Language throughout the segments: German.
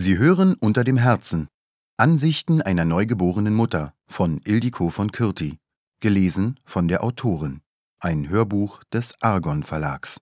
Sie hören Unter dem Herzen. Ansichten einer neugeborenen Mutter von Ildiko von Kürti. Gelesen von der Autorin. Ein Hörbuch des Argon Verlags.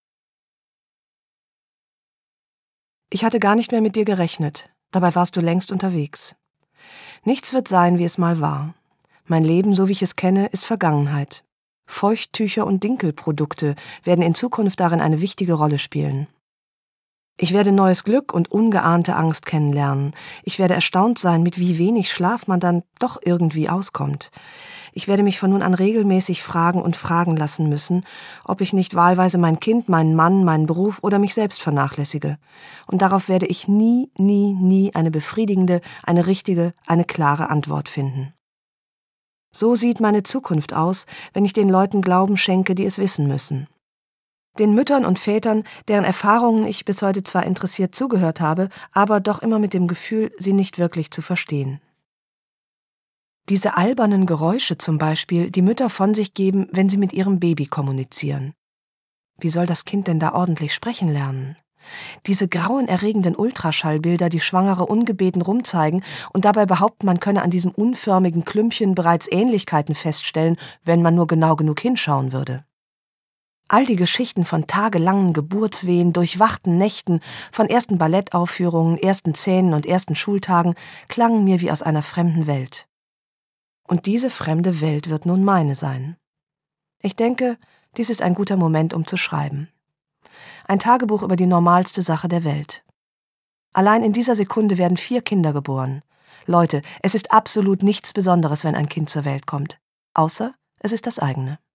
Ich hatte gar nicht mehr mit dir gerechnet. Dabei warst du längst unterwegs. Nichts wird sein, wie es mal war. Mein Leben, so wie ich es kenne, ist Vergangenheit. Feuchttücher und Dinkelprodukte werden in Zukunft darin eine wichtige Rolle spielen. Ich werde neues Glück und ungeahnte Angst kennenlernen. Ich werde erstaunt sein, mit wie wenig Schlaf man dann doch irgendwie auskommt. Ich werde mich von nun an regelmäßig fragen und fragen lassen müssen, ob ich nicht wahlweise mein Kind, meinen Mann, meinen Beruf oder mich selbst vernachlässige. Und darauf werde ich nie eine befriedigende, eine richtige, eine klare Antwort finden. So sieht meine Zukunft aus, wenn ich den Leuten Glauben schenke, die es wissen müssen. Den Müttern und Vätern, deren Erfahrungen ich bis heute zwar interessiert zugehört habe, aber doch immer mit dem Gefühl, sie nicht wirklich zu verstehen. Diese albernen Geräusche zum Beispiel, die Mütter von sich geben, wenn sie mit ihrem Baby kommunizieren. Wie soll das Kind denn da ordentlich sprechen lernen? Diese grauenerregenden Ultraschallbilder, die Schwangere ungebeten rumzeigen und dabei behaupten, man könne an diesem unförmigen Klümpchen bereits Ähnlichkeiten feststellen, wenn man nur genau genug hinschauen würde. All die Geschichten von tagelangen Geburtswehen, durchwachten Nächten, von ersten Ballettaufführungen, ersten Szenen und ersten Schultagen klangen mir wie aus einer fremden Welt. Und diese fremde Welt wird nun meine sein. Ich denke, dies ist ein guter Moment, um zu schreiben. Ein Tagebuch über die normalste Sache der Welt. Allein in dieser Sekunde werden 4 Kinder geboren. Leute, es ist absolut nichts Besonderes, wenn ein Kind zur Welt kommt. Außer es ist das eigene.